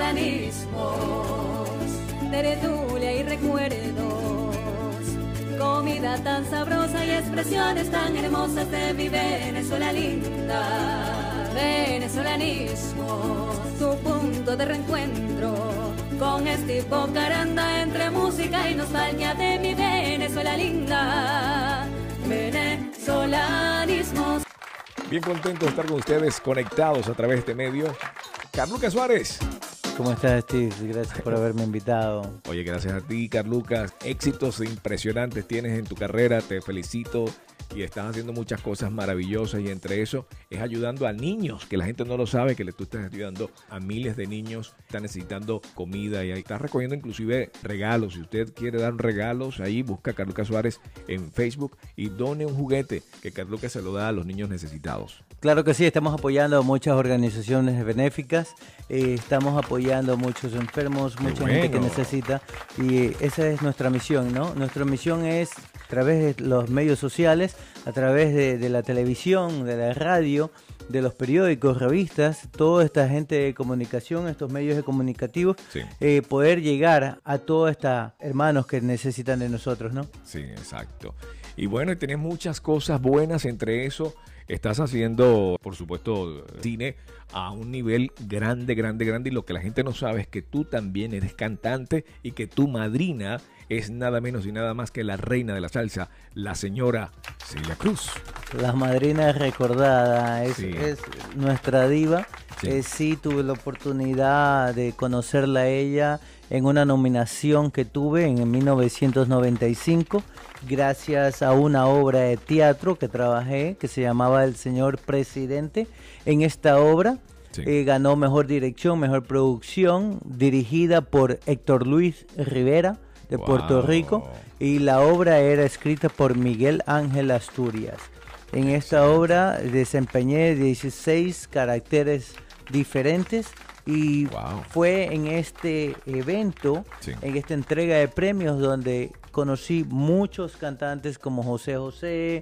venezolanismos, tertulia y recuerdos, comida tan sabrosa y expresiones tan hermosas de mi Venezuela linda. Venezolanismos, tu punto de reencuentro con este Bocaranda entre música y nostalgia de mi Venezuela linda. Venezolanismos. Bien contento de estar con ustedes conectados a través de este medio. Carlucas Suárez. ¿Cómo estás, Steve? Gracias por haberme invitado. Oye, gracias a ti, Carlucas. Éxitos impresionantes tienes en tu carrera. Te felicito. Y estás haciendo muchas cosas maravillosas, y entre eso es ayudando a niños, que la gente no lo sabe, que tú estás ayudando a miles de niños que están necesitando comida, y ahí estás recogiendo inclusive regalos. Si usted quiere dar regalos, ahí busca a Carlucas Suárez en Facebook y done un juguete que Carlucas se lo da a los niños necesitados. Claro que sí, estamos apoyando a muchas organizaciones benéficas, estamos apoyando a muchos enfermos, mucha gente que necesita, y esa es nuestra misión, ¿no? Nuestra misión es, a través de los medios sociales, a través de la televisión, de la radio, de los periódicos, revistas, toda esta gente de comunicación, estos medios comunicativos, sí, poder llegar a todos estos hermanos que necesitan de nosotros, ¿no? Sí, exacto. Y bueno, tenés muchas cosas buenas, entre eso estás haciendo, por supuesto, cine a un nivel grande, y lo que la gente no sabe es que tú también eres cantante y que tu madrina es nada menos y nada más que la reina de la salsa, la señora Celia Cruz. La madrina recordada, es nuestra diva. Sí. Sí, tuve la oportunidad de conocerla a ella en una nominación que tuve en 1995, gracias a una obra de teatro que trabajé, que se llamaba El Señor Presidente. En esta obra ganó mejor dirección, mejor producción, dirigida por Héctor Luis Rivera, de Puerto Rico, y la obra era escrita por Miguel Ángel Asturias. En esta obra desempeñé 16 caracteres diferentes, y fue en este evento, en esta entrega de premios, donde conocí muchos cantantes como José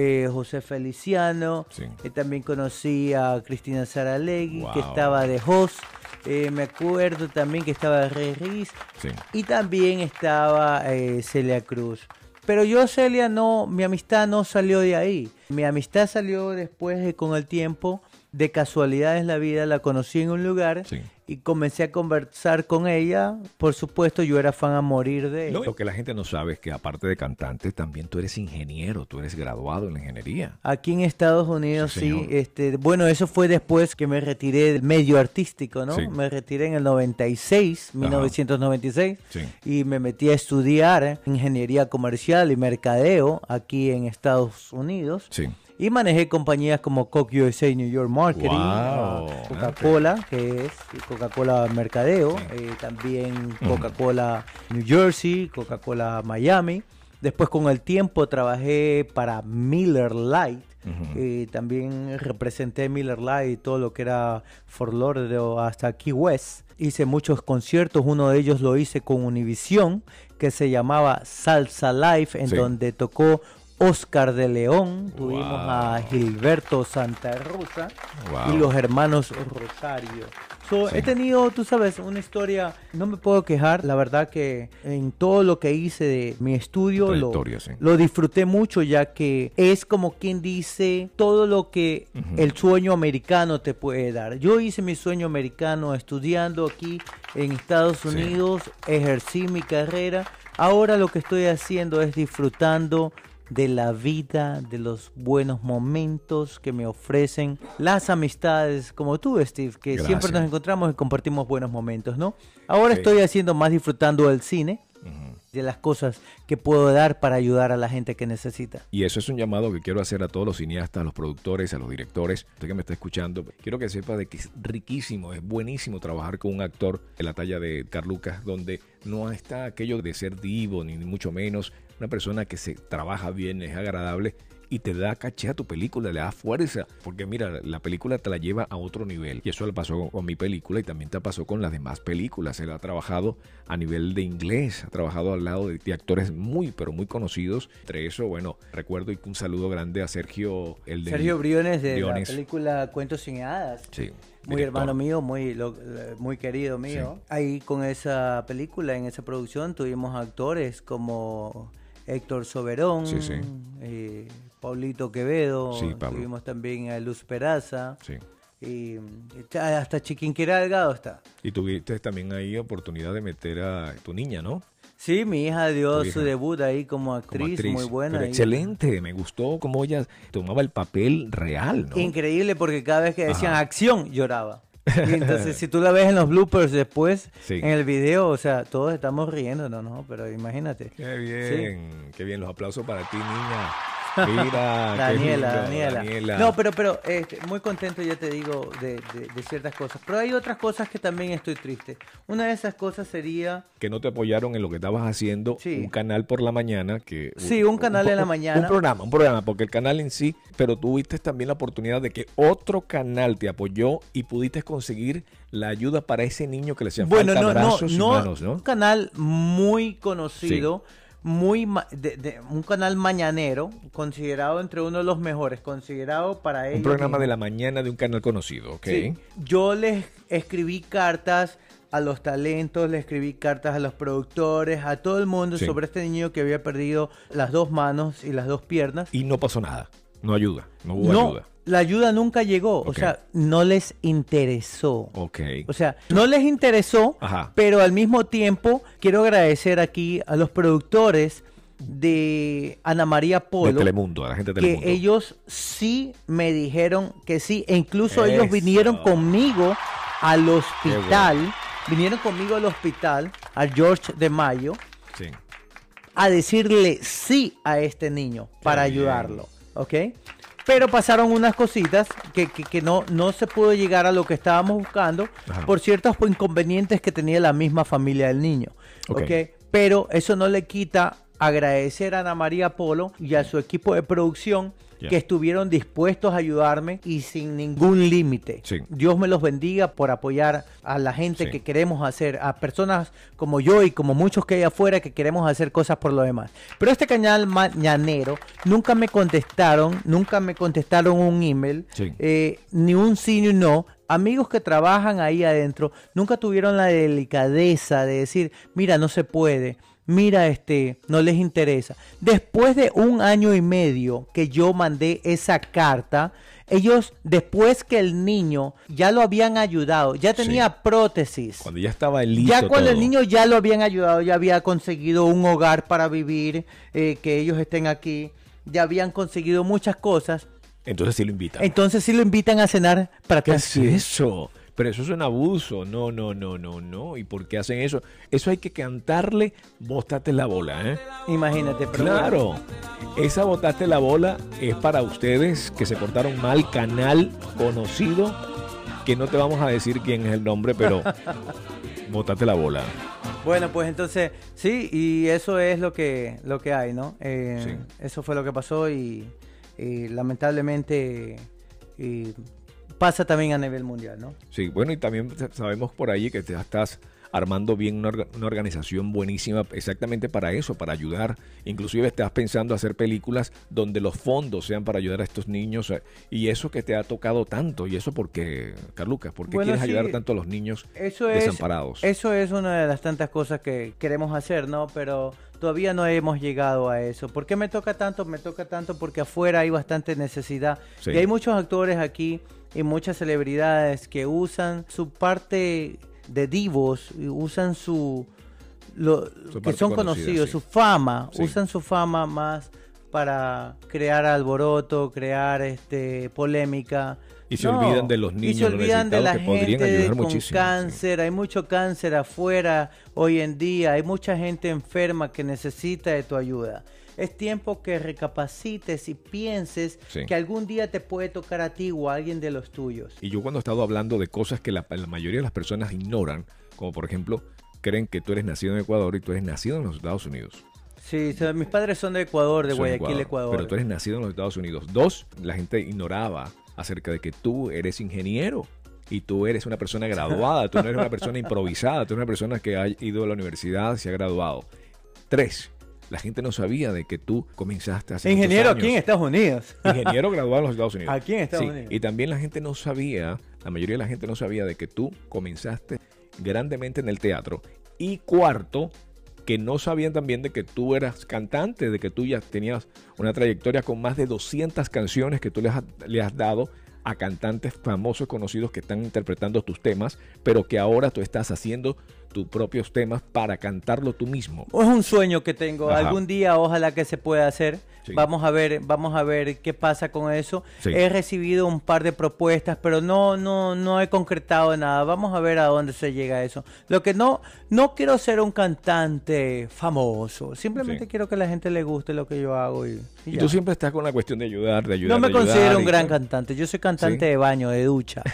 Feliciano, también conocí a Cristina Saralegui, que estaba de host. Me acuerdo también que estaba Rey Riz, y también estaba Celia Cruz. Pero yo, Celia, mi amistad no salió de ahí. Mi amistad salió después, con el tiempo, de casualidad en la vida. La conocí en un lugar y comencé a conversar con ella. Por supuesto, yo era fan a morir de ella. Lo que la gente no sabe es que, aparte de cantante, también tú eres ingeniero, tú eres graduado en la ingeniería. Aquí en Estados Unidos, bueno, eso fue después que me retiré del medio artístico, ¿no? Me retiré en el 1996, y me metí a estudiar ingeniería comercial y mercadeo aquí en Estados Unidos. Y manejé compañías como Coke USA New York Marketing, Coca-Cola, que es Coca-Cola Mercadeo, también Coca-Cola New Jersey, Coca-Cola Miami. Después, con el tiempo, trabajé para Miller Lite. También representé Miller Lite y todo lo que era Fort Lauderdale hasta Key West. Hice muchos conciertos, uno de ellos lo hice con Univision, que se llamaba Salsa Live, en donde tocó Oscar de León, tuvimos a Gilberto Santa Rosa y los hermanos Rosario. He tenido, tú sabes, una historia, no me puedo quejar. La verdad que en todo lo que hice de mi estudio lo disfruté mucho, ya que es como quien dice todo lo que el sueño americano te puede dar. Yo hice mi sueño americano estudiando aquí en Estados Unidos, ejercí mi carrera. Ahora lo que estoy haciendo es disfrutando de la vida, de los buenos momentos que me ofrecen las amistades como tú, Steve, que siempre nos encontramos y compartimos buenos momentos, ¿no? Ahora estoy haciendo más disfrutando del cine, de las cosas que puedo dar para ayudar a la gente que necesita. Y eso es un llamado que quiero hacer a todos los cineastas, a los productores, a los directores. Usted que me está escuchando, quiero que sepa de que es riquísimo, es buenísimo trabajar con un actor de la talla de Carlucas, donde no está aquello de ser divo, ni mucho menos. Una persona que se trabaja bien, es agradable y te da caché a tu película, le da fuerza, porque mira, la película te la lleva a otro nivel, y eso le pasó con mi película y también te pasó con las demás películas. Él ha trabajado a nivel de inglés, ha trabajado al lado de actores muy, pero muy conocidos. Entre eso, bueno, recuerdo y un saludo grande a Sergio, Sergio Briones de la película Cuentos sin hadas. Sí. Muy director. Hermano mío, muy querido mío. Sí. Ahí con esa película, en esa producción, tuvimos actores como Héctor Soberón, sí, sí. Paulito Quevedo, sí, tuvimos también a Luz Peraza. Sí. Y hasta Chiquinquirá Delgado está. Y tuviste también ahí oportunidad de meter a tu niña, ¿no? Sí, mi hija dio su debut ahí como actriz, muy buena. Pero excelente, me gustó cómo ella tomaba el papel real, ¿no? Increíble, porque cada vez que decían acción, lloraba. Y entonces, si tú la ves en los bloopers después, sí. En el video, o sea, todos estamos riéndonos, ¿no? Pero imagínate. Qué bien, sí. Qué bien. Los aplausos para ti, niña. Mira, Daniela. No, pero muy contento, ya te digo, de ciertas cosas. Pero hay otras cosas que también estoy triste. Una de esas cosas sería... que no te apoyaron en lo que estabas haciendo, sí. Un canal por la mañana. Un canal en la mañana. Un programa, porque el canal en sí, pero tuviste también la oportunidad de que otro canal te apoyó y pudiste conseguir la ayuda para ese niño que le hacía falta brazos y manos, ¿no? Un canal muy conocido. Sí. Un canal mañanero, considerado entre uno de los mejores, considerado para ellos. Un programa de la mañana de un canal conocido, ¿ok? Sí. Yo les escribí cartas a los talentos, le escribí cartas a los productores, a todo el mundo, sí. Sobre este niño que había perdido las 2 manos y las 2 piernas. Y no pasó nada, no hubo ayuda. La ayuda nunca llegó, okay. O sea, no les interesó. Okay. O sea, no les interesó, ajá. Pero al mismo tiempo quiero agradecer aquí a los productores de Ana María Polo. De Telemundo, a la gente de Telemundo. Que ellos sí me dijeron que sí, e incluso ellos vinieron conmigo al hospital, a George de Mayo, sí. A decirle sí a este niño para ayudarlo, ¿ok? Pero pasaron unas cositas que no se pudo llegar a lo que estábamos buscando, ajá. Por ciertos inconvenientes que tenía la misma familia del niño. Okay. Pero eso no le quita agradecer a Ana María Polo y a su equipo de producción, yeah. Que estuvieron dispuestos a ayudarme y sin ningún límite. Sí. Dios me los bendiga por apoyar a la gente, sí. Que queremos hacer, a personas como yo y como muchos que hay afuera que queremos hacer cosas por lo demás. Pero este canal mañanero nunca me contestaron un email, sí. Ni un sí ni un no. Amigos que trabajan ahí adentro nunca tuvieron la delicadeza de decir, mira, no se puede. Mira, no les interesa. Después de 1 año y medio que yo mandé esa carta, ellos, después que el niño ya lo habían ayudado, ya tenía, sí. Prótesis. Cuando ya estaba listo. Ya cuando todo. El niño ya lo habían ayudado, ya había conseguido un hogar para vivir, que ellos estén aquí, ya habían conseguido muchas cosas. Entonces sí lo invitan. A cenar para ¿Qué es eso? Pero eso es un abuso. No. ¿Y por qué hacen eso? Eso hay que cantarle, botate la bola, ¿eh? Imagínate. Pero claro, esa botate la bola es para ustedes que se portaron mal, canal conocido, que no te vamos a decir quién es el nombre, pero botate la bola. Bueno, pues entonces, sí, y eso es lo que hay, ¿no? Sí. Eso fue lo que pasó y lamentablemente... pasa también a nivel mundial, ¿no? Sí, bueno, y también sabemos por ahí que te estás armando bien una organización buenísima exactamente para eso, para ayudar. Inclusive estás pensando hacer películas donde los fondos sean para ayudar a estos niños. Y eso que te ha tocado tanto. ¿Y eso por qué, Carlucas? ¿Por qué quieres ayudar tanto a los niños desamparados? Eso es una de las tantas cosas que queremos hacer, ¿no? Pero todavía no hemos llegado a eso. ¿Por qué me toca tanto? Me toca tanto porque afuera hay bastante necesidad. Sí. Y hay muchos actores aquí y muchas celebridades que usan su parte de divos, usan que son conocidos, sí. Su fama, sí. Usan su fama más para crear alboroto, crear polémica. Y se olvidan de los niños, y se olvidan de la gente con cáncer. Sí. Hay mucho cáncer afuera hoy en día, hay mucha gente enferma que necesita de tu ayuda. Es tiempo que recapacites y pienses, sí. Que algún día te puede tocar a ti o a alguien de los tuyos. Y yo cuando he estado hablando de cosas que la mayoría de las personas ignoran, como por ejemplo, creen que tú eres nacido en Ecuador y tú eres nacido en los Estados Unidos. Sí, mis padres son de Ecuador, de Guayaquil, Ecuador. Pero tú eres nacido en los Estados Unidos. 2, la gente ignoraba acerca de que tú eres ingeniero y tú eres una persona graduada, tú no eres una persona improvisada, tú eres una persona que ha ido a la universidad, se ha graduado. 3, la gente no sabía de que tú comenzaste hace ingeniero muchos años. Aquí en Estados Unidos. Ingeniero graduado en los Estados Unidos. Aquí en Estados Unidos. Y también la gente no sabía, la mayoría de la gente no sabía de que tú comenzaste grandemente en el teatro. Y 4, que no sabían también de que tú eras cantante, de que tú ya tenías una trayectoria con más de 200 canciones que tú le has dado a cantantes famosos, conocidos que están interpretando tus temas, pero que ahora tú estás haciendo tus propios temas para cantarlo tú mismo. Es un sueño que tengo. Ajá. Algún día ojalá que se pueda hacer. Sí. Vamos a ver qué pasa con eso. Sí. He recibido un par de propuestas, pero no he concretado nada. Vamos a ver a dónde se llega a eso. Lo que no quiero ser un cantante famoso. Simplemente quiero que a la gente le guste lo que yo hago y Y tú siempre estás con la cuestión de ayudar, de ayudar. No me de ayudar, considero un gran cantante. Yo soy cantante de baño, de ducha.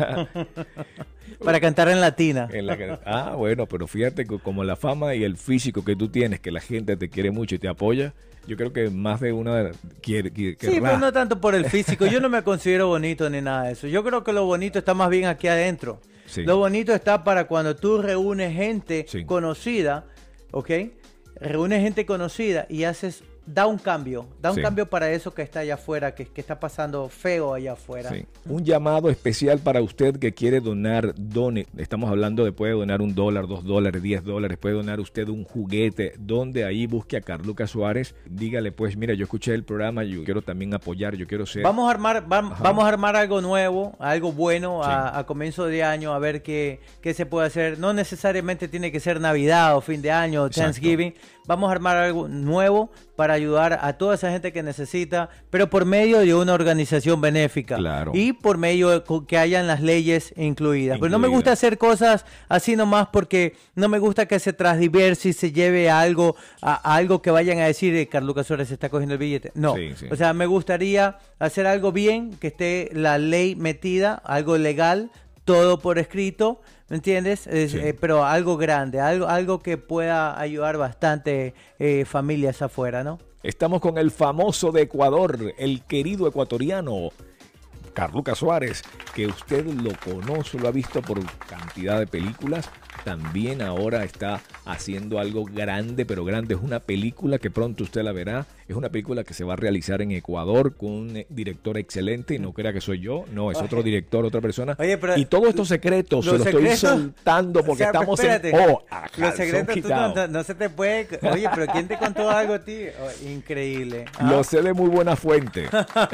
Para cantar en latina. Bueno, pero fíjate que como la fama y el físico que tú tienes, que la gente te quiere mucho y te apoya, yo creo que más de una quiere. Sí, pero no tanto por el físico. Yo no me considero bonito ni nada de eso. Yo creo que lo bonito está más bien aquí adentro. Sí. Lo bonito está para cuando tú reúnes gente conocida, ¿ok? Reúnes gente conocida y da un cambio para eso que está allá afuera, que está pasando feo allá afuera. Sí. Un llamado especial para usted que quiere donar, done. Estamos hablando de puede donar $1, $2, $10, puede donar usted un juguete, donde ahí busque a Carluca Suárez, dígale pues, mira, yo escuché el programa, yo quiero también apoyar, yo quiero ser. Vamos a armar algo nuevo, algo bueno a comienzo de año, a ver qué se puede hacer. No necesariamente tiene que ser Navidad o fin de año, Thanksgiving. Vamos a armar algo nuevo para ayudar a toda esa gente que necesita, pero por medio de una organización benéfica. Claro. Y por medio de que hayan las leyes incluidas. Pero no me gusta hacer cosas así nomás porque no me gusta que se transdiverse y se lleve a algo que vayan a decir Carluca Suárez se está cogiendo el billete. No. Sí. O sea, me gustaría hacer algo bien, que esté la ley metida, algo legal, todo por escrito. ¿Me entiendes? Pero algo grande, algo que pueda ayudar bastante familias afuera, ¿no? Estamos con el famoso de Ecuador, el querido ecuatoriano, Carluca Suárez, que usted lo conoce, lo ha visto por cantidad de películas. También ahora está haciendo algo grande, pero grande. Es una película que pronto usted la verá. Es una película que se va a realizar en Ecuador con un director excelente. Y no crea que soy yo. No, es otro director, otra persona. Oye, pero y todos estos secretos se los estoy soltando porque estamos espérate, los secretos no se te puede... Oye, pero ¿quién te contó algo a ti? Increíble. Lo sé de muy buena fuente.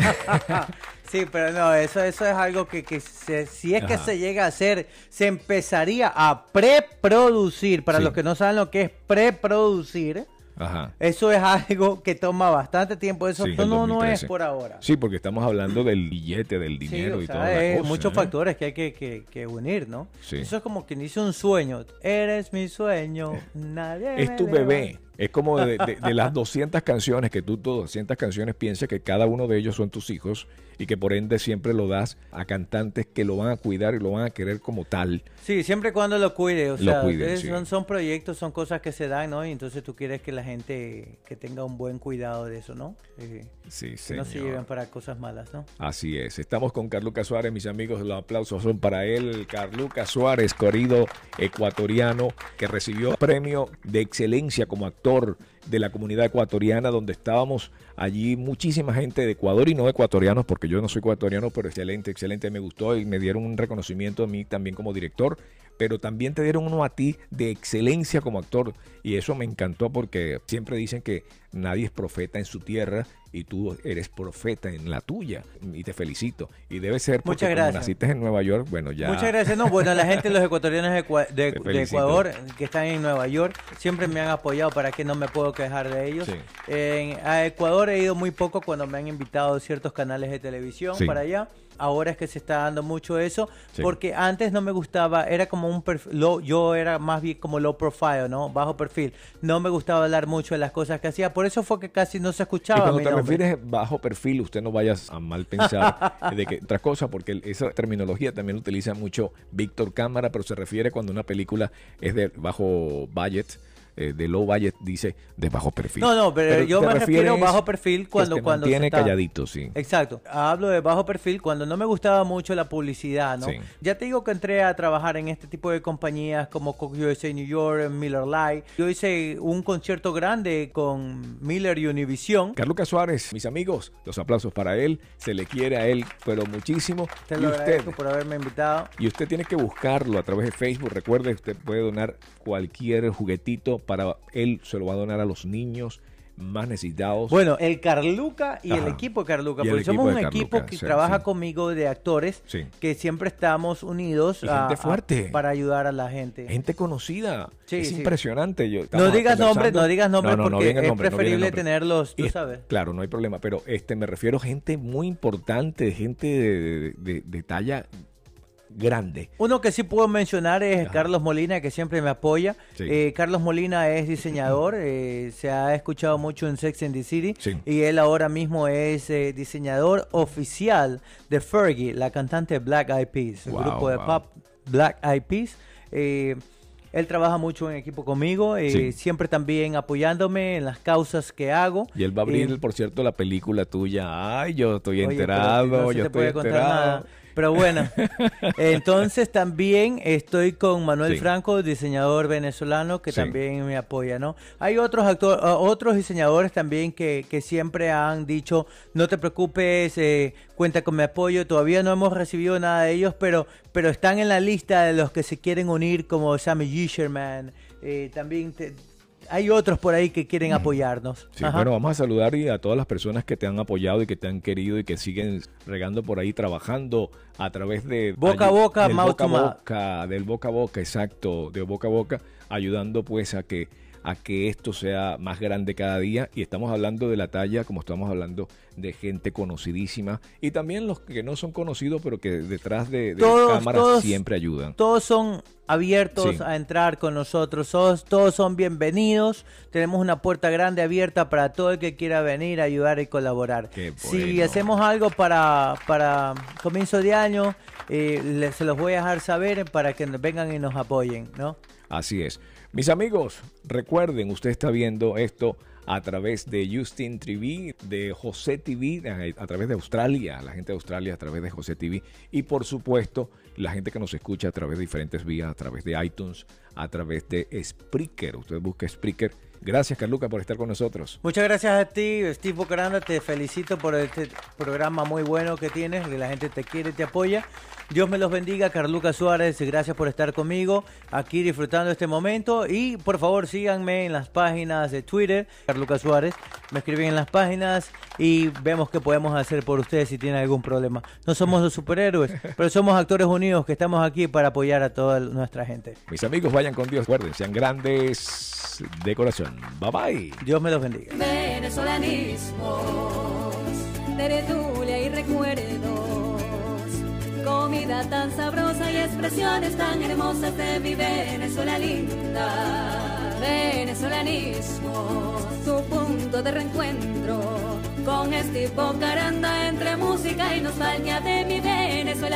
Sí, pero no, eso es algo que si es que se llega a hacer, se empezaría a preproducir. Para los que no saben lo que es preproducir, eso es algo que toma bastante tiempo. Eso no es por ahora. Sí, porque estamos hablando del billete, del dinero y todo. Hay muchos factores que hay que unir, ¿no? Sí. Eso es como quien dice un sueño. Eres mi sueño, nadie es tu bebé. Es como de las 200 canciones que tú, 200 canciones, piensas que cada uno de ellos son tus hijos y que por ende siempre lo das a cantantes que lo van a cuidar y lo van a querer como tal. Sí, siempre y cuando lo cuide. O sea, cuiden, son proyectos, son cosas que se dan, ¿no? Y entonces tú quieres que la gente que tenga un buen cuidado de eso, ¿no? Sí, que señor. no se lleven para cosas malas, ¿no? Así es. Estamos con Carluca Suárez, mis amigos. Los aplausos son para él. Carluca Suárez, querido ecuatoriano, que recibió premio de excelencia como actor de la comunidad ecuatoriana, donde estábamos allí muchísima gente de Ecuador y no ecuatorianos, porque yo no soy ecuatoriano, pero excelente, me gustó y me dieron un reconocimiento a mí también como director, pero también te dieron uno a ti de excelencia como actor y eso me encantó porque siempre dicen que nadie es profeta en su tierra y tú eres profeta en la tuya y te felicito y debe ser porque como naciste en Nueva York, bueno ya. Muchas gracias, no, bueno la gente, los ecuatorianos de Ecuador que están en Nueva York siempre me han apoyado, para que no me puedo quejar de ellos. A Ecuador he ido muy poco cuando me han invitado a ciertos canales de televisión para allá. Ahora es que se está dando mucho eso, porque antes no me gustaba, era como un perfil, yo era más bien como low profile, ¿no? Bajo perfil. No me gustaba hablar mucho de las cosas que hacía, por eso fue que casi no se escuchaba. Y cuando te refieres bajo perfil, usted no vayas a mal pensar de que otra cosa, porque esa terminología también utiliza mucho Víctor Cámara, pero se refiere cuando una película es de bajo budget, de low budget, dice de bajo perfil. No, pero yo me refiero a bajo perfil cuando tiene calladito, sí. Exacto. Hablo de bajo perfil cuando no me gustaba mucho la publicidad, ¿no? Sí. Ya te digo que entré a trabajar en este tipo de compañías como Coke USA New York, Miller Lite. Yo hice un concierto grande con Miller y Univision. Carluca Suárez, mis amigos, los aplausos para él. Se le quiere a él, pero muchísimo. Te lo agradezco por haberme invitado. Y usted tiene que buscarlo a través de Facebook. Recuerde, usted puede donar cualquier juguetito para él, se lo va a donar a los niños más necesitados. Bueno, el Carluca y el equipo de Carluca, porque somos un equipo que trabaja conmigo de actores que siempre estamos unidos gente fuerte para ayudar a la gente. Gente conocida. Es impresionante. No digas nombres porque es preferible tenerlos, tú sabes. Claro, no hay problema, pero me refiero a gente muy importante, gente de talla grande. Uno que sí puedo mencionar es Carlos Molina, que siempre me apoya. Sí. Carlos Molina es diseñador, se ha escuchado mucho en Sex and the City, y él ahora mismo es diseñador oficial de Fergie, la cantante Black Eyed Peas, el grupo de pop Black Eyed Peas. Él trabaja mucho en equipo conmigo, siempre también apoyándome en las causas que hago. Y él va a abrir, por cierto, la película tuya. Ay, yo estoy enterado, yo estoy enterado. Pero bueno, entonces también estoy con Manuel Franco, diseñador venezolano, que también me apoya, ¿no? Hay otros diseñadores también que siempre han dicho, no te preocupes, cuenta con mi apoyo. Todavía no hemos recibido nada de ellos, pero están en la lista de los que se quieren unir, como Sammy Gisherman, también hay otros por ahí que quieren apoyarnos. Sí, bueno, vamos a saludar a todas las personas que te han apoyado y que te han querido y que siguen regando por ahí, trabajando a través de boca a boca, mouth to mouth. Del boca a boca, exacto, de boca a boca, ayudando pues a que esto sea más grande cada día. Y estamos hablando de la talla, como estamos hablando de gente conocidísima, y también los que no son conocidos, pero que detrás de cámaras siempre ayudan. Todos son abiertos a entrar con nosotros, todos son bienvenidos. Tenemos una puerta grande abierta para todo el que quiera venir, ayudar y colaborar. Si hacemos algo para comienzo de año, se los voy a dejar saber para que vengan y nos apoyen, ¿no? Así es. Mis amigos, recuerden, usted está viendo esto a través de Justin TV, de José TV, a través de Australia, la gente de Australia a través de José TV, y por supuesto la gente que nos escucha a través de diferentes vías, a través de iTunes, a través de Spreaker. Usted busca Spreaker. Gracias, Carluca, por estar con nosotros. Muchas gracias a ti, Steve Bocaranda. Te felicito por este programa muy bueno que tienes, que la gente te quiere y te apoya. Dios me los bendiga, Carluca Suárez. Gracias por estar conmigo aquí disfrutando este momento. Y por favor, síganme en las páginas de Twitter, Carluca Suárez. Me escriben en las páginas y vemos qué podemos hacer por ustedes si tienen algún problema. No somos los superhéroes, pero somos actores unidos que estamos aquí para apoyar a toda nuestra gente. Mis amigos, vayan con Dios. Recuerden, sean grandes de corazón. Bye bye. Dios me los bendiga. Venezolanismos, tertulia y recuerdos, comida tan sabrosa y expresiones tan hermosas de mi Venezuela linda. Venezolanismos, tu punto de reencuentro con Steve Bocaranda, entre música y nostalgia de mi Venezuela.